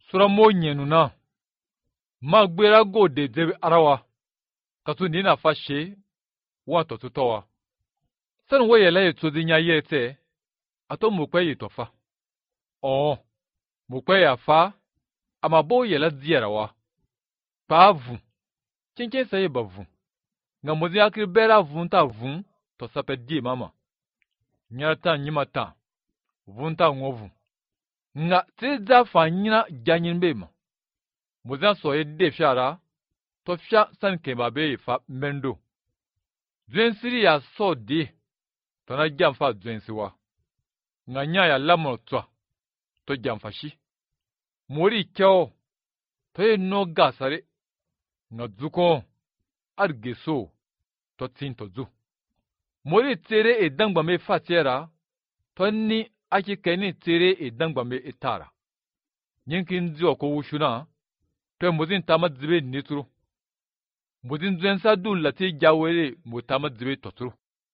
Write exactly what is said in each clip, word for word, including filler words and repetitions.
Sura mo nyenu na. Ma gbera go de debe arawa. Katu ni na fashe. Wa to tutowa. San wo yela ye to dinya yete. Ato mukwe ye tofa. Oh. Mukwe ya fa. Ama bo yela diarawa. Pa vu. Chenchen saye ba vu. Nga mozi akri bera vun ta vun. To sape di mama. Nyata nyima ta. Vun ta ngovu. Nga tiza fa nyina ganyin bema. Mozan soye de fiara. To fia san kemba be fa mendo. Dwensiri ya so de. To na jamfa dwensiwa. Nga nya ya lamo twa. To jamfa shi. Mori kyao. To ye no gasare. Nga dzuko. Argeso. To tin to zu. Mori tere e dangba me fatiera. To ni aki keni tere e dangba me etara. Nyinkin zi oko wushuna. Pe mozin tama zibe nitru. Mozin dwensa du lati jawere mo tama zibe totru.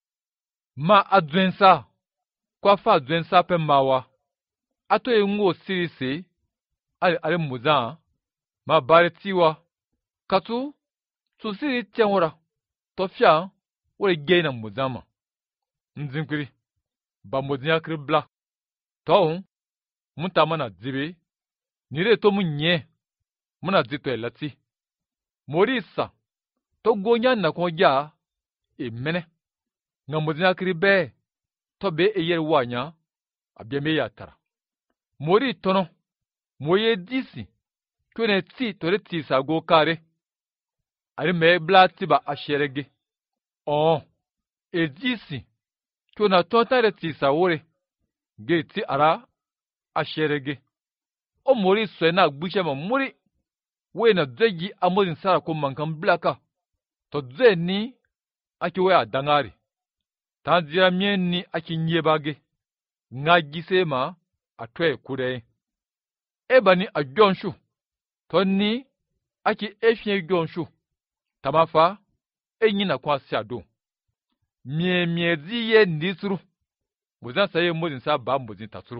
Ma adwensa. Kwa fa dwensa pe mawa. Ato e ngo sirise. Ale ale mozan. Ma bare tiwa. Katu. Tu siri tianwara. Tofia. Wole gena mozama. Nzinkiri. Ba mozin akri bla. To. Muntama na zibe. Nire to munye. Muna zito e lati. Morisa. To gonya na konja. E mene. Nga mozin akri be. To be e yer wanya. Abyeme yatara. Mori tono. Moye disi. Kwene ti tore ti sa go kare. Ari me bla tiba asherege. Oh. E disi. Kwena tontare ti sa wore. Ge ti ara. Asherege. O mori swena gbushe ma mori. We na dwegi amozin sara ko mankan blaka. To dwe ni. Aki we a dangari. Tanzira mien ni aki nyebage. Nga gise ma. Atwe kure. Eba ni a gyonshu. To ni. Aki efye gyonshu. Tamafa. Enyi na kwa siado. Mie mie ziye nisru. Mozan saye mozin sa ba mozin tatsuru.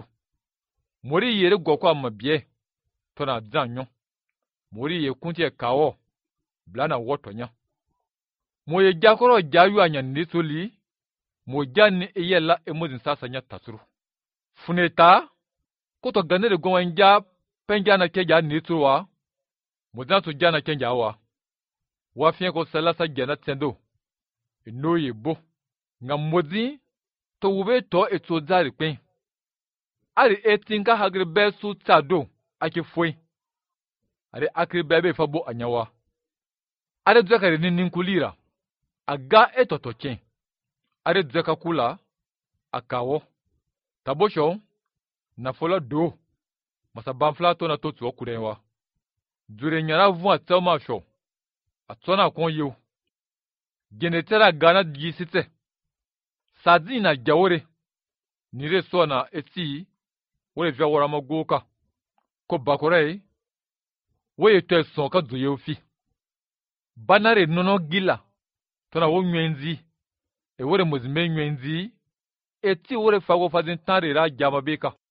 Mori yere gokwa mabye. To na zanyo. Mori ye kunti kawo. Blana woto nya. Mo ye jakoro jayu anya nisuli. Mo jani eye la emozin sa sanya tatsuru. Funeta. Koto ganere gwa nja. Penja na keja nisruwa. Mozan su jana kenja wa. Wafien ko salasa gena tendo. No ye bo. Nga mozi. To wube to eto zari pen. Ari etinka hagri be su tado. Aki fwe. Ari akri bebe fabo anyawa. Ari dzakari ni ninkulira. Aga eto tochen. Ari dzaka kula. Akawo. Tabosho. Na fola do. Masa banfla to na totu okurenwa. Dure nyara vu atama sho. Atona kon yo. Genetera gana gisite. Sadi na jawore. Nire so na eti. Wole vya warama goka. Ko bakore. Weye te son ka duye ofi. Banare nono gila. Tona wo nywenzi. E wore mozime nywenzi. Eti wore fago fazin tanre ra jama beka.